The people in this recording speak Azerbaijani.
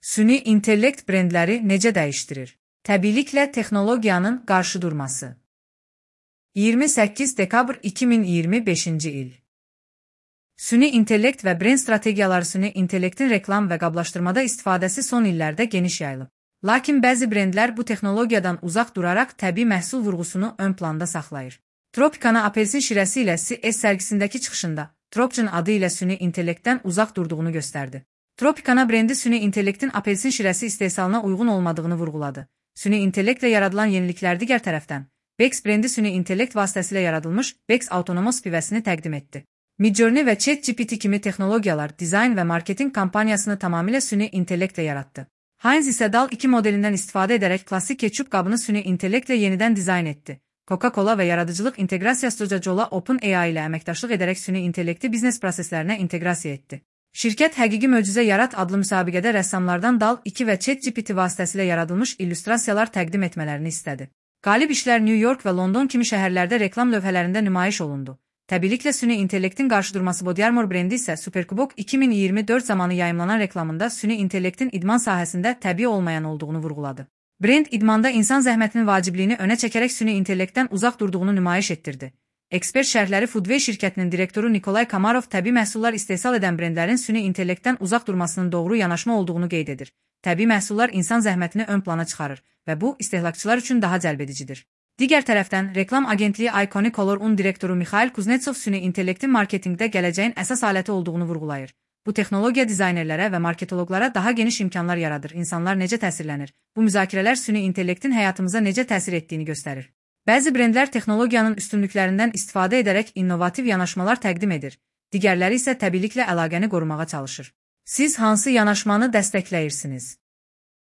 Süni intellekt brendləri necə dəyişdirir? Təbiiliklə texnologiyanın qarşıdurması. 28 dekabr 2025-ci il. Süni intellekt və brend strategiyaları süni intellektin reklam və qablaşdırmada istifadəsi son illərdə geniş yayılıb. Lakin bəzi brendlər bu texnologiyadan uzaq duraraq təbii məhsul vurğusunu ön planda saxlayır. Tropicana apelsin şirəsi ilə CES sərgisindəki çıxışında Tropgen adı ilə süni intellektdən uzaq durduğunu göstərdi. Tropicana brendi süni intellektin apelsin şirəsi istehsalına uyğun olmadığını vurğuladı. Süni intellektlə yaradılan yeniliklər digər tərəfdən, Bex brendi süni intellekt vasitəsilə yaradılmış Bex autonomos pivəsini təqdim etdi. Midjourney və ChatGPT kimi texnologiyalar dizayn və marketinq kampaniyasını tamamilə süni intellektlə yaratdı. Heinz isə DAL 2 modelindən istifadə edərək klassik ketçup qabını süni intellektlə yenidən dizayn etdi. Coca-Cola və yaradıcılıq inteqrasiyası Jola OpenAI ilə əməkdaşlıq edərək süni intellekti biznes proseslərinə inteqrasiya etdi. Şirkət Həqiqi Möcüzə Yarat adlı müsabiqədə rəssamlardan DAL 2 və ChatGPT vasitəsilə yaradılmış illüstrasiyalar təqdim etmələrini istədi. Qalib işlər New York və London kimi şəhərlərdə reklam lövhələrində nümayiş olundu. Təbiiliklə süni intellektin qarşıdurması Bodiarmor brendi isə Superkubok 2024 zamanı yayımlanan reklamında süni intellektin idman sahəsində təbii olmayan olduğunu vurğuladı. Brend idmanda insan zəhmətinin vacibliyini önə çəkərək süni intellektdən uzaq durduğunu nümayiş etdirdi. Ekspert şərhləri Foodway şirkətinin direktoru Nikolay Kamarov təbii məhsullar istehsal edən brendlərin süni intellektdən uzaq durmasının doğru yanaşma olduğunu qeyd edir. Təbii məhsullar insan zəhmətini ön plana çıxarır və bu istehlakçılar üçün daha cəlbedicidir. Digər tərəfdən, reklam agentliyi Iconic Color-un direktoru Mikhail Kuznetsov süni intellektin marketinqdə gələcəyin əsas aləti olduğunu vurğulayır. Bu texnologiya dizaynerlərə və marketoloqlara daha geniş imkanlar yaradır. İnsanlar necə təsirlənir? Bu müzakirələr süni intellektin həyatımıza necə təsir etdiyini göstərir. Bəzi brendlər texnologiyanın üstünlüklərindən istifadə edərək innovativ yanaşmalar təqdim edir. Digərləri isə təbiiliklə əlaqəni qorumağa çalışır. Siz hansı yanaşmanı dəstəkləyirsiniz?